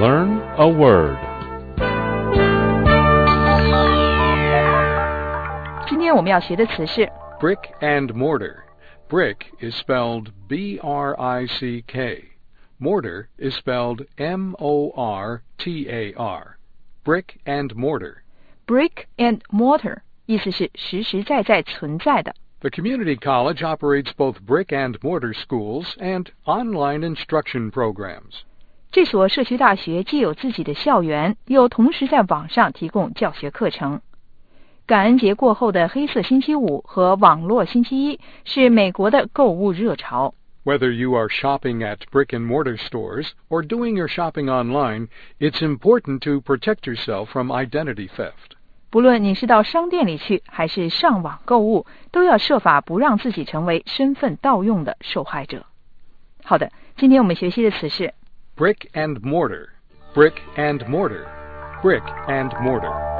Learn a word. 今天我们要学的词是 brick and mortar. Brick is spelled B-R-I-C-K. Mortar is spelled M-O-R-T-A-R. Brick and mortar. brick and mortar 意思是实实在在存在的。 The community college operates both brick and mortar schools and online instruction programs. 这所社区大学既有自己的校园，又同时在网上提供教学课程。感恩节过后的黑色星期五和网络星期一是美国的购物热潮。 Whether you are shopping at brick and mortar stores or doing your shopping online, it's important to protect yourself from identity theft. 不论你是到商店里去，还是上网购物，都要设法不让自己成为身份盗用的受害者。好的，今天我们学习的词是 brick and mortar. Brick and mortar. Brick and mortar.